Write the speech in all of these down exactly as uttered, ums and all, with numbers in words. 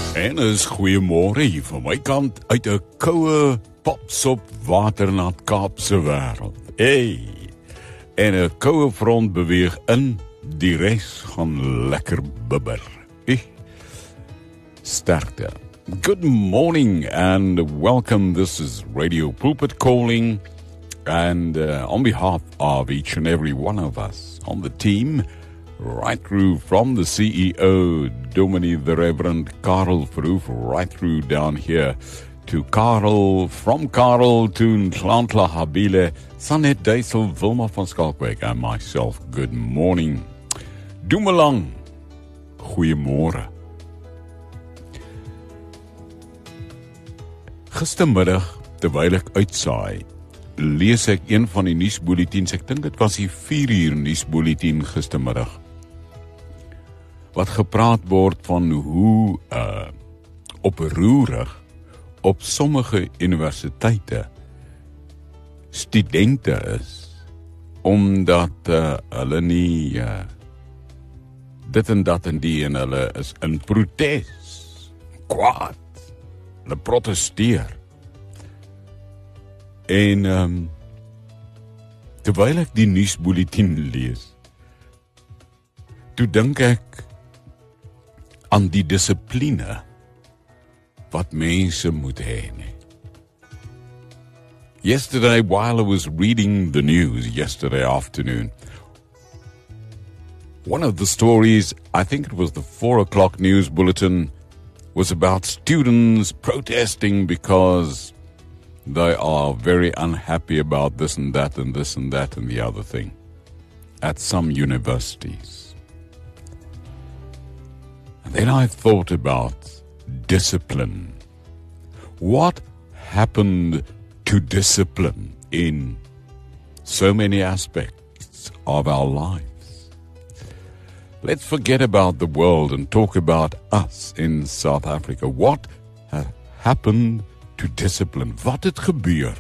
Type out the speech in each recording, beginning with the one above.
En is goeiemôre hier van my kant uit 'n koue popsop waternat Kaapse wêreld. Hey. En 'n koue front beweeg in, die res gaan lekker bibber. Hey. Sterkte. Good morning and welcome. This is Radio Pulpit calling, and uh, on behalf of each and every one of us on the team, right through from the C E O, Dominee the Reverend Karel Verhoef, right through down here to Karel, from Karel to Ntlantla Habile, Sanet Duisel, Wilma van Skalkwyk, and myself. Good morning. Dumelang. Goeiemôre. Gistermiddag, terwyl ek uitsaai, lees ek een van die nuusbulletins. Ek dink dit was die vier uur nuusbulletin gistermiddag, wat gepraat word van hoe uh, oproerig op sommige universiteite studente is, omdat uh, hulle nie uh, dit en dat en die en hulle is in protes, kwaad, hulle protesteer. En um, terwyl ek die nuusbulletin lees, toe dink ek aan die dissipline wat mense moet hê. Yesterday, while I was reading the news yesterday afternoon, one of the stories, I think it was the four o'clock news bulletin, was about students protesting because they are very unhappy about this and that and this and that and the other thing at some universities. And then I thought about discipline. What happened to discipline in so many aspects of our lives? Let's forget about the world and talk about us in South Africa. What ha- happened to discipline? Wat het gebeur?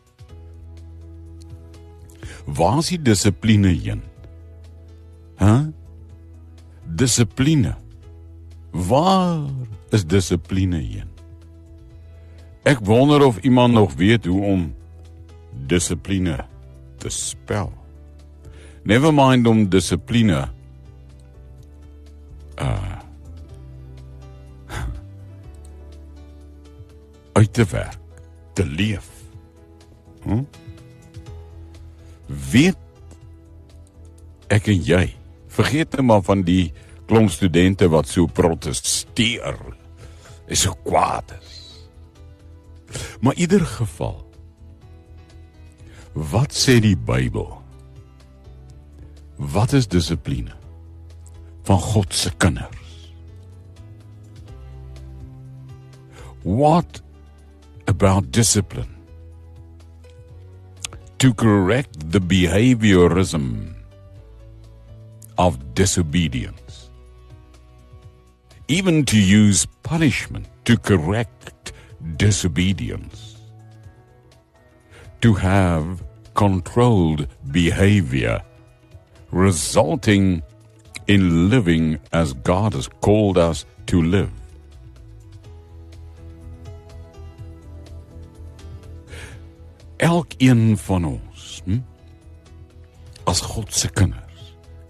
Waar is die dissipline heen? Huh? Dissipline. Waar is dissipline heen? Ek wonder of iemand nog weet hoe om dissipline te spel. Never mind om dissipline uh, uit te werk, te leef. Hm? Weet ek en jy, vergeet nou maar van die klomp studente wat so protesteer, is so kwaad is. Maar in ieder geval, wat sê die Bybel? Wat is dissipline van God se kinders? What about discipline to correct the behaviorism of disobedience, even to use punishment to correct disobedience, to have controlled behavior resulting in living as God has called us to live. Elkeen van ons, hm, as God se kinders.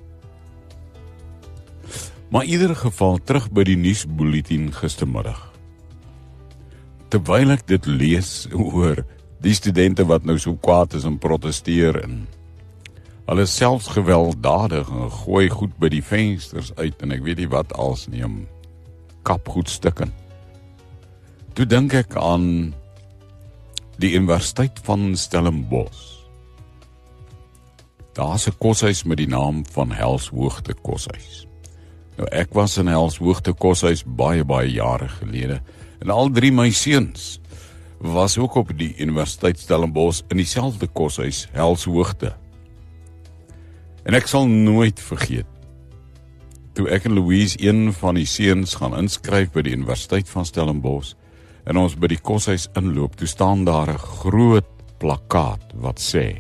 Maar in ieder geval, terug by die nuusbulletin gistermiddag. Terwyl ek dit lees oor die studente wat nou so kwaad is en protesteer en hulle is selfs gewelddadig en gooi goed by die vensters uit en ek weet nie wat als nie, om kap goed stukken. Toe dink ek aan die Universiteit van Stellenbosch. Daar is 'n koshuis met die naam van Helshoogte Koshuis. Nou ek was in Helshoogte Koshuis baie baie jare gelede en al drie my seuns was ook op die Universiteit Stellenbosch in dieselfde koshuis, Helshoogte. En ek sal nooit vergeet, toe ek en Louise een van die seuns gaan inskryf by die Universiteit van Stellenbosch en ons by die koshuis inloop, toe staan daar 'n groot plakkaat wat sê: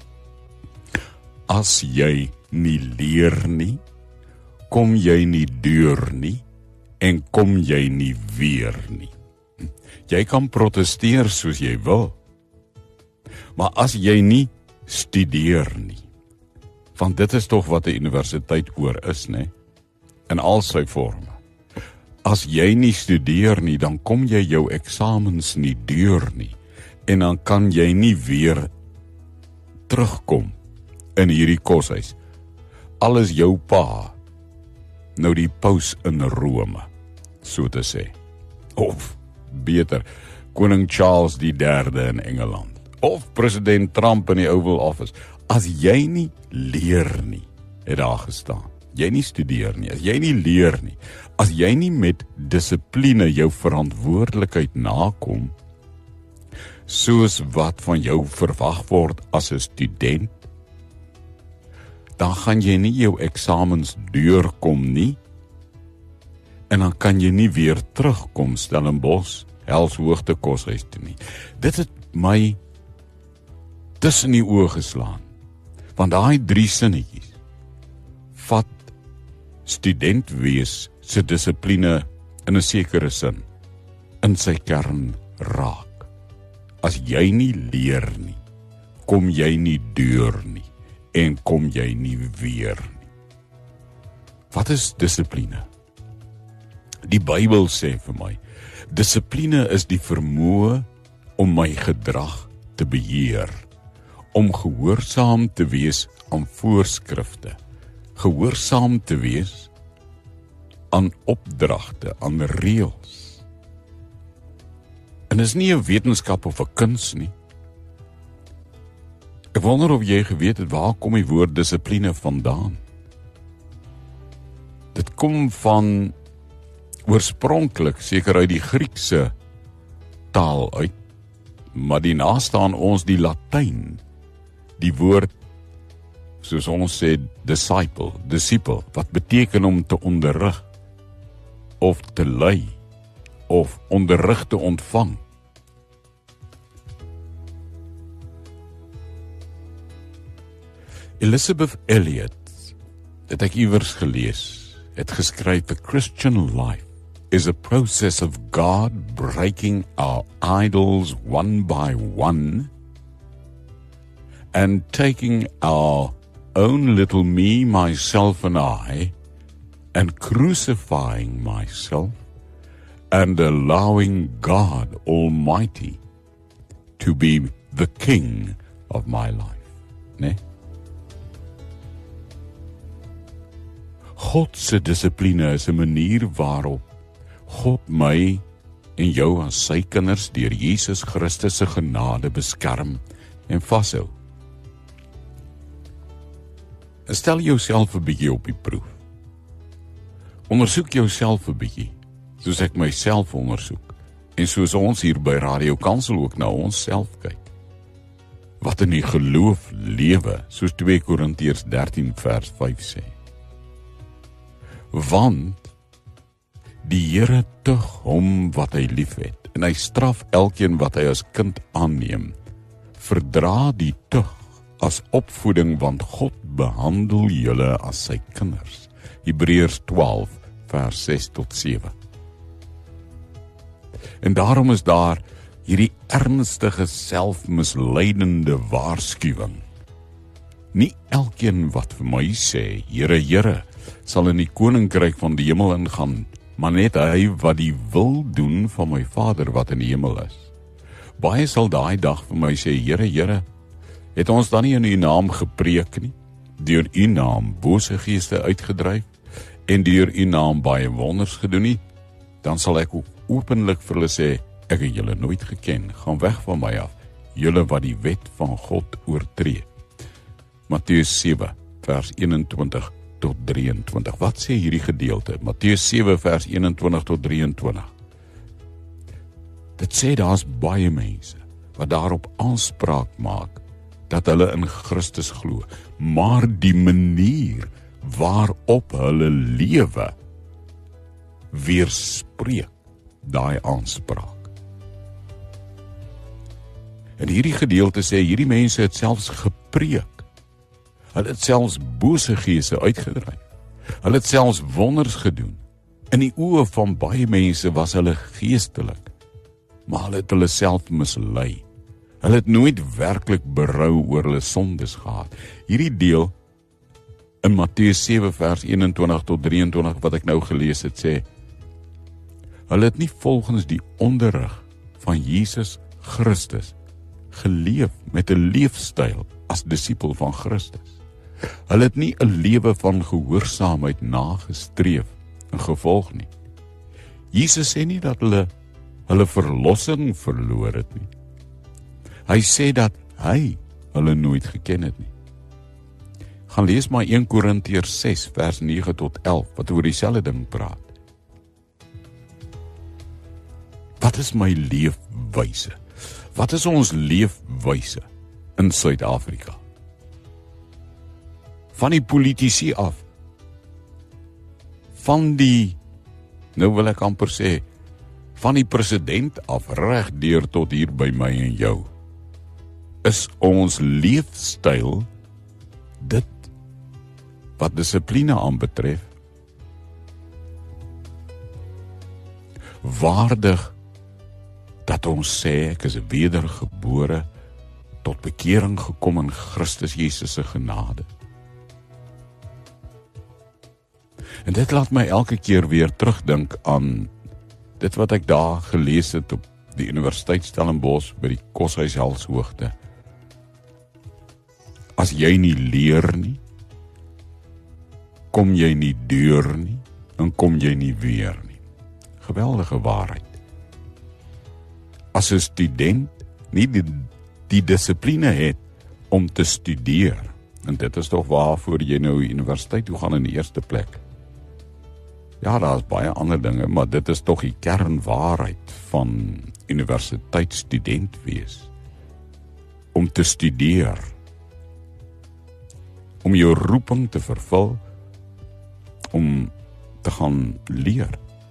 as jy nie leer nie, kom jy nie deur nie en kom jy nie weer nie. Jy kan protesteer soos jy wil, maar as jy nie studeer nie, want dit is tog wat 'n universiteit oor is, né? In al sy vorme. As jy nie studeer nie, dan kom jy jou eksamens nie deur nie, en dan kan jy nie weer terugkom in hierdie koshuis. Al is jou pa nou die paus in Rome, so te sê. Of, beter, koning Charles die derde in Engeland. Of president Trump in die Oval Office. As jy nie leer nie, het daar gestaan. Jy nie studeer nie, as jy nie leer nie, as jy nie met dissipline jou verantwoordelikheid nakom, soos wat van jou verwag word as 'n student, dan gaan jy nie jou eksamens deurkom nie, en dan kan jy nie weer terugkom Stellenbosch, Helshoogte koshuis toe nie. Dit het my tussen die oë geslaan, want daai drie sinnetjies vat student wees se dissipline in 'n sekere sin in sy kern raak. As jy nie leer nie, kom jy nie deur nie, en kom jy nie weer nie. Wat is dissipline? Die Bybel sê vir my, dissipline is die vermoë om my gedrag te beheer, om gehoorsaam te wees aan voorskrifte, gehoorsaam te wees aan opdragte, aan reëls. En is nie 'n wetenskap of 'n kuns nie. Ek wonder of jy geweet het, waar kom die woord dissipline vandaan? Dit kom van oorspronklik seker uit die Griekse taal uit, maar die naaste aan ons die Latyn, die woord, soos ons sê, disciple, disciple, wat beteken om te onderrig, of te lei, of onderrig te ontvang. Elizabeth Elliot, het ek iewers gelees, het geskryf, "The Christian life is a process of God breaking our idols one by one and taking our own little me, myself and I and crucifying myself and allowing God Almighty to be the king of my life." Nee? God se dissipline is 'n manier waarop God my en jou as sy kinders deur Jesus Christus se genade beskerm en vashou. Stel jouself 'n bietjie op die proef. Ondersoek jouself 'n bietjie, soos ek myself ondersoek, en soos ons hier by Radio Kansel ook na onsself kyk. Wat in die geloof lewe, soos twee Korintiërs dertien vers vyf sê. Want die Here tug hom wat hy liefhet, en hy straf elkeen wat hy as kind aanneem. Verdra die tug as opvoeding, want God behandel julle as sy kinders. Hebreërs twaalf vers ses tot sewe. En daarom is daar hierdie ernstige selfmisleidende waarskuwing. Nie elkeen wat vir my sê, Here, Here, sal in die koninkryk van die hemel ingaan, maar net hy wat die wil doen van my Vader wat in die hemel is. Baie sal daai dag vir my sê, Here, Here, het ons dan nie in u naam gepreek nie, deur u naam bose geeste uitgedryf, en deur u naam baie wonders gedoen nie? Dan sal ek ook openlik vir hulle sê, ek het julle nooit geken, gaan weg van my af, julle wat die wet van God oortree. Matteus sewe vers eenentwintig tot drieëntwintig. Wat sê hierdie gedeelte? Matteus sewe vers eenentwintig tot drieëntwintig. Dit sê daar's baie mense wat daarop aanspraak maak dat hulle in Christus glo, maar die manier waarop hulle lewe weerspreek daai aanspraak. En hierdie gedeelte sê hierdie mense het selfs gepreek. Hulle het selfs bose geeste uitgedryf. Hulle het selfs wonders gedoen. In die oë van baie mense was hulle geestelik, maar hulle het hulle self mislei. Hulle het nooit werklik berou oor hulle sondes gehad. Hierdie deel in Matteus sewe vers eenentwintig tot drieëntwintig wat ek nou gelees het sê, hulle het nie volgens die onderrig van Jesus Christus geleef met 'n leefstyl as disipel van Christus. Hulle het nie 'n lewe van gehoorsaamheid nagestreef en gevolg nie. Jesus sê nie dat hulle hulle verlossing verloor het nie. Hy sê dat hy hulle nooit geken het nie. Gaan lees maar eerste Korintiërs ses vers nege tot elf wat oor dieselfde ding praat. Wat is my leefwyse? Wat is ons leefwyse in Suid-Afrika? Van die politici af, van die, nou wil ek amper sê, van die president af, reg deur tot hier by my en jou, is ons leefstyl dit wat dissipline aanbetref waardig dat ons sê ek is wedergebore tot bekering gekom in Christus Jesus se genade. En dit laat my elke keer weer terugdink aan dit wat ek daar gelees het op die Universiteit Stellenbosch by die Koshuis Helshoogte. As jy nie leer nie, kom jy nie deur nie, en kom jy nie weer nie. Geweldige waarheid. As 'n student nie die, die dissipline het om te studeer, en dit is toch waarvoor jy nou universiteit toe gaan in die eerste plek. Ja, daar is baie ander dinge, maar dit is toch die kernwaarheid van universiteitsstudent wees. Om te studeer. Om jou roeping te vervul, om te gaan leer.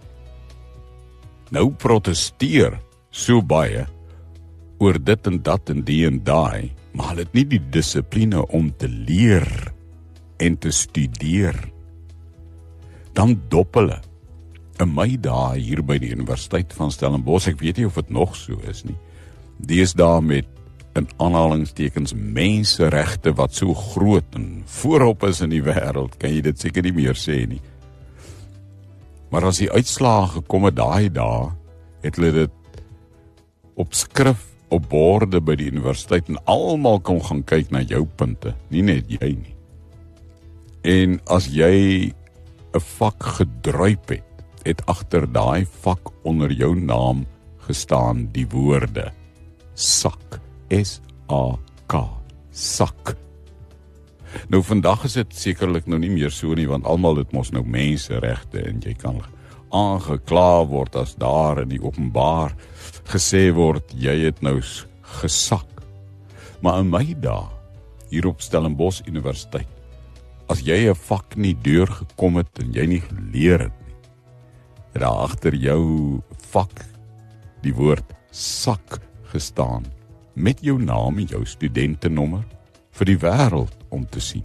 Nou protesteer so baie oor dit en dat en die en daai, maar hulle het nie die dissipline om te leer en te studeer. Dan dop hulle. In my dae hier by die Universiteit van Stellenbosch, ek weet nie of dit nog so is nie, deesdae met in aanhalingstekens menseregte wat so groot en voorop is in die wêreld, kan jy dit seker nie meer sê nie. Maar as die uitslae gekom het daai dae, het hulle dit op skrif, op borde by die universiteit en almal kon gaan kyk na jou punte, nie net jy nie. En as jy 'n vak gedruip het, het agter daai vak onder jou naam gestaan die woorde sak, S A K, sak. Nou vandag is dit sekerlik nou nie meer so nie, want almal het mos nou menseregte en jy kan aangekla word as daar in die openbaar gesê word, jy het nou gesak. Maar in my dae, hier op Stellenbosch Universiteit, as jy 'n vak nie deurgekom het en jy nie geleer het nie, het daar agter jou vak die woord sak gestaan, met jou naam en jou studentenommer, vir die wêreld om te sien.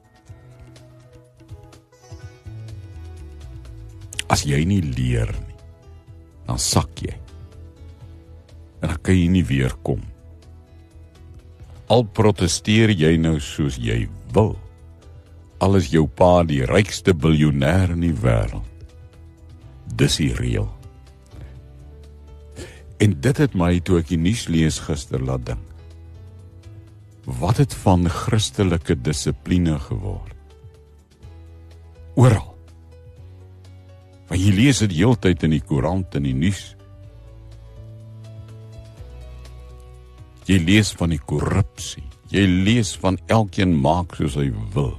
As jy nie leer nie, dan sak jy. En dan kan jy nie weer kom. Al protesteer jy nou soos jy wil, al is jou pa die rykste biljoenêr in die wêreld. Dis die reël. En dit het my, toe ek die nuus lees gister, laat dink. Wat het van Christelike dissipline geword? Oral. Want jy lees dit heeltyd in die koerant en die nuus. Jy lees van die korrupsie. Jy lees van elkeen maak soos hy wil.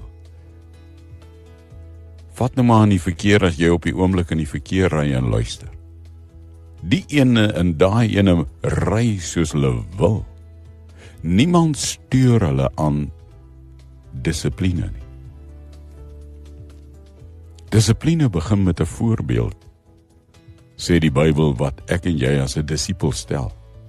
Vat nou maar in die verkeer as jy op die oomblik in die verkeer ry en luister. Die ene en daai ene ry soos hulle wil. Niemand stuur hulle aan dissipline nie. Dissipline begin met 'n voorbeeld, sê die Bybel, wat ek en jy as 'n disipel stel.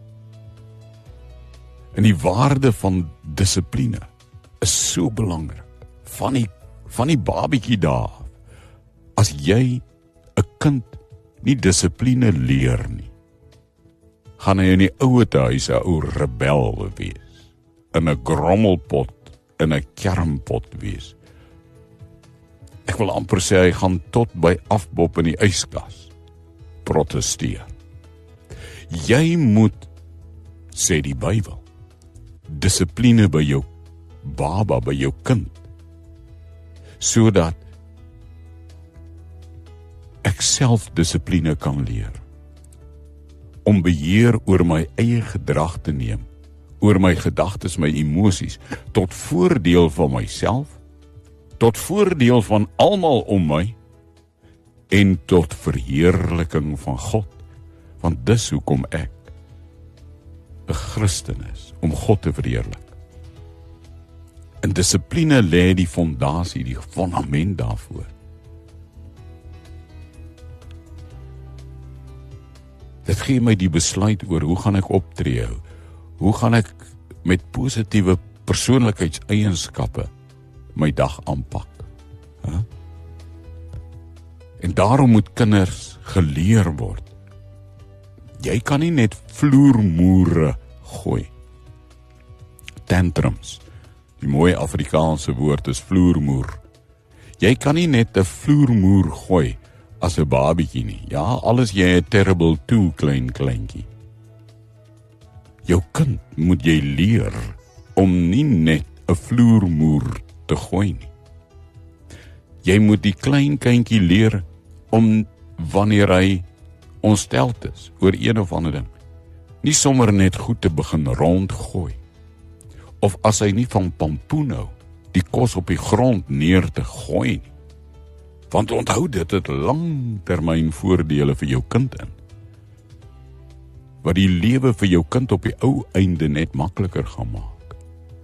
En die waarde van dissipline is so belangrik. Van die, van die babietjie daar, as jy 'n kind nie dissipline leer nie, gaan hy in die ouete huis 'n ou rebel wees, in 'n grommelpot, in 'n kermpot wees. Ek wil amper sê hy gaan tot by afbop in die yskas protesteer. Jy moet, sê die Bybel, dissipline by jou baba, by jou kind, sodat ek self dissipline kan leer, om beheer oor my eie gedrag te neem, oor my gedagtes, my emosies, tot voordeel van myself, tot voordeel van almal om my, en tot verheerliking van God, want dis hoekom ek 'n Christen is, om God te verheerlik. En dissipline lê die fondasie, die fondament daarvoor. Dit gee my die besluit oor hoe gaan ek optree, hoe gaan ek met positiewe persoonlikheidseienskappe my dag aanpak. Huh? En daarom moet kinders geleer word. Jy kan nie net vloermoere gooi. Tantrums. Die mooi Afrikaanse woord is vloermoer. Jy kan nie net 'n vloermoer gooi as 'n babietjie nie. Ja, alles jy 'n terrible toe klein kleintjie. Jou kind moet jy leer om nie net 'n vloermoer te gooi nie. Jy moet die klein kindjie leer om wanneer hy ontsteld is oor een of ander ding, nie sommer net goed te begin rondgooi, of as hy nie van pampoen hou, die kos op die grond neer te gooi nie. Want onthou, dit het langtermyn voordele vir jou kind in, wat die lewe vir jou kind op die ou einde net makliker gaan maak.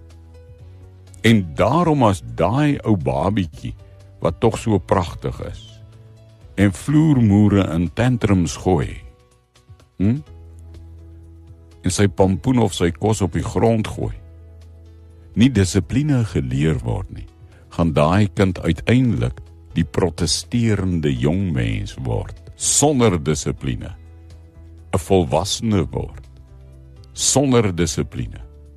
En daarom as daai ou babietjie, wat tog so pragtig is, en vloermoere in tantrums gooi, hm? en sy pampoen of sy kos op die grond gooi, nie dissipline geleer word nie, gaan daai kind uiteindelik die protesterende jong mens word, sonder dissipline, 'n volwassene word, sonder dissipline,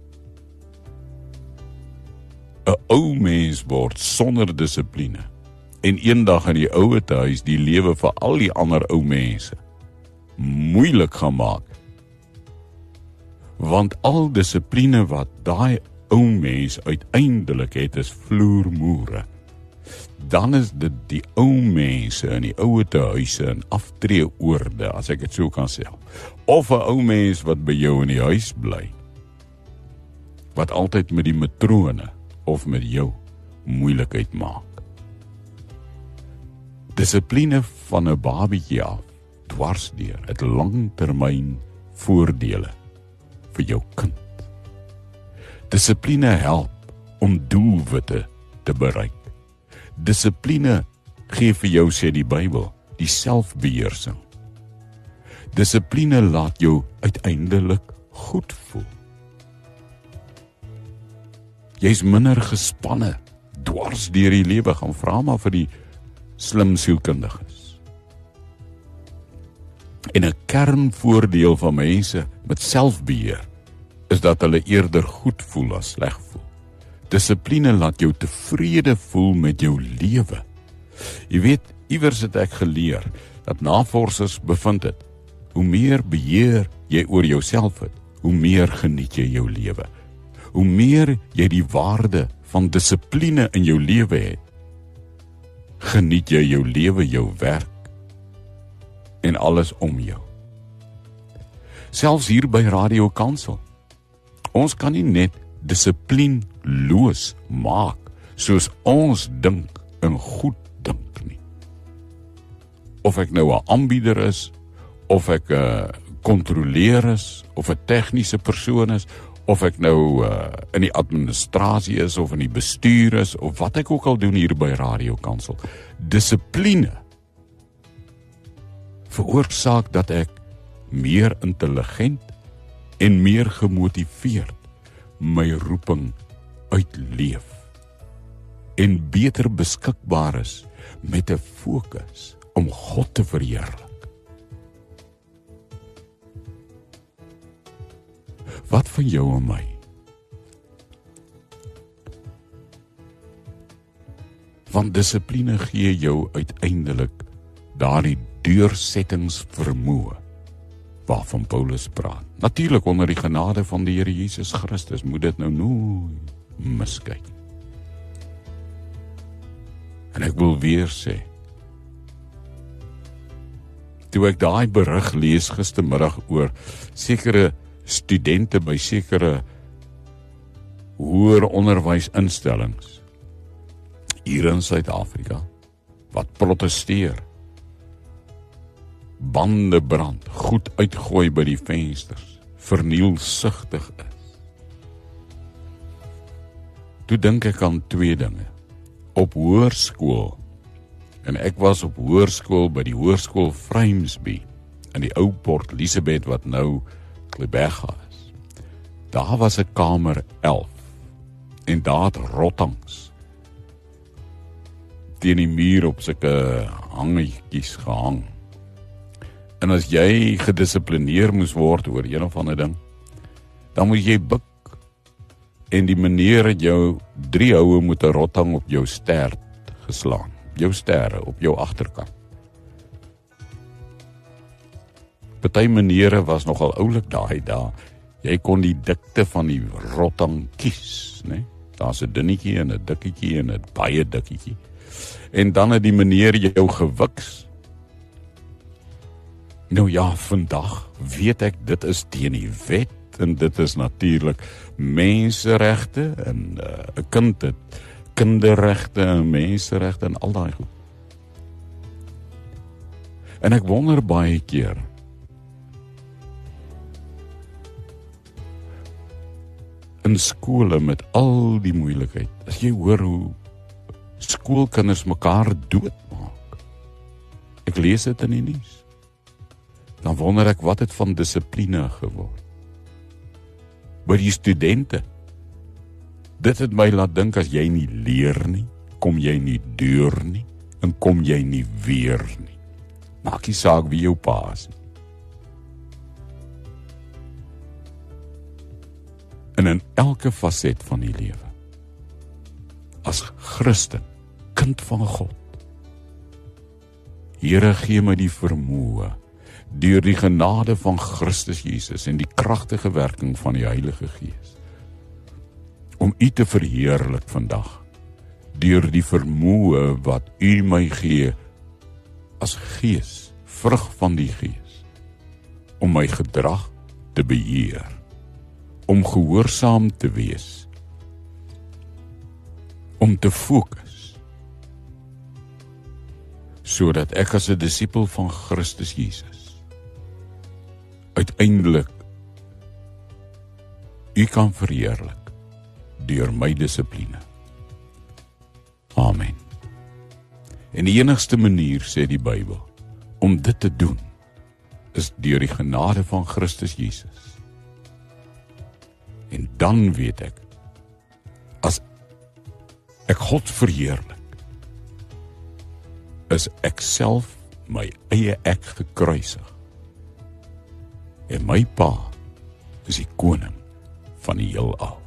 'n ou mens word sonder dissipline, en eendag in die ouete huis die lewe vir al die ander ou mense moeilik gaan maak. Want al dissipline wat daai ou mens uiteindelik het, is vloermoere. Dan is dit die ou mense in die ouete huise in aftreeoorde, as ek dit so kan sê. Of 'n ou mens wat by jou in die huis bly, wat altyd met die matrone of met jou moeilikheid maak. Dissipline van 'n babietjie af, dwarsdeur, het langtermyn voordele vir jou kind. Dissipline help om doelwitte te bereik. Dissipline gee vir jou, sê die Bybel, die selfbeheersing. Dissipline laat jou uiteindelik goed voel. Jy's minder gespanne dwars deur die lewe, gaan vra maar vir die slim sielkundiges. En 'n kernvoordeel van mense met selfbeheer is dat hulle eerder goed voel as sleg voel. Dissipline laat jou tevrede voel met jou lewe. Jy weet, iewers het ek geleer dat navorsers bevind het, hoe meer beheer jy oor jouself het, hoe meer geniet jy jou lewe. Hoe meer jy die waarde van dissipline in jou lewe het, geniet jy jou lewe, jou werk en alles om jou. Selfs hier by Radio Kansel. Ons kan nie net dissiplinloos maak, soos ons dink en goed dink nie. Of ek nou 'n aanbieder is, of ek 'n uh, kontroleer is, of 'n tegniese persoon is, of ek nou uh, in die administrasie is, of in die bestuur is, of wat ek ook al doen hier by Radio Kansel. Dissipline veroorsaak dat ek meer intelligent en meer gemotiveerd my roeping uitleef en beter beskikbaar is met 'n fokus om God te verheerlik. Wat van jou en my? Want dissipline gee jou uiteindelik daardie deursettingsvermoë waarvan Paulus praat. Natuurlik onder die genade van die Here Jesus Christus moet dit nou nooit miskyk. En ek wil weer sê, toe ek daai berig lees gistermiddag oor sekere studente by sekere hoër onderwysinstellings hier in Suid-Afrika wat protesteer, bande brand, goed uitgooi by die vensters, vernielsigtig is. Toe dink ek aan twee dinge. Op hoërskool, en ek was op hoërskool by die hoërskool Vryheidsby in die ou Port Elizabeth wat nou Klebega is. Daar was 'n kamer elf en daar het rottangs teen die muur op sulke hangetjies gehang. En as jy gedissiplineer moes word oor een of ander ding, dan moet jy buk. En die meneer het jou drie houe met 'n rottang op jou stert geslaan. Jou sterre, op jou agterkant. Party menere was nogal oulik daai dae. Jy kon die dikte van die rottang kies, né? Daar's 'n dunnetjie en 'n dikkietjie en 'n baie dikkietjie. En dan het die meneer jou gewiks. Nou ja, vandag weet ek dit is teen die wet en dit is natuurlik menseregte en 'n uh, kind het kinderregte en menseregte en al daai goed. En ek wonder baie keer in skole met al die moeilikheid, as jy hoor hoe skoolkinders mekaar doodmaak. Ek lees dit in die nuus. Dan wonder ek wat het van dissipline geword. By die studente. Dit het my laat dink, as jy nie leer nie, kom jy nie deur nie, en kom jy nie weer nie. Maak nie saak wie jou pa is nie. En in elke faset van die lewe, as Christen, kind van God, Here gee my die vermoë, deur die genade van Christus Jesus en die kragtige werking van die Heilige Gees, om U te verheerlik vandag, deur die vermoë wat U my gee as gees, vrug van die Gees, om my gedrag te beheer, om gehoorsaam te wees, om te fokus, sodat ek as 'n disipel van Christus Jesus uiteindelik U kan verheerlik deur my dissipline. Amen. En die enigste manier, sê die Bybel, om dit te doen, is deur die genade van Christus Jesus. En dan weet ek, as ek God verheerlik, is ek self my eie ek gekruisig. En my Pa is die koning van die heelal.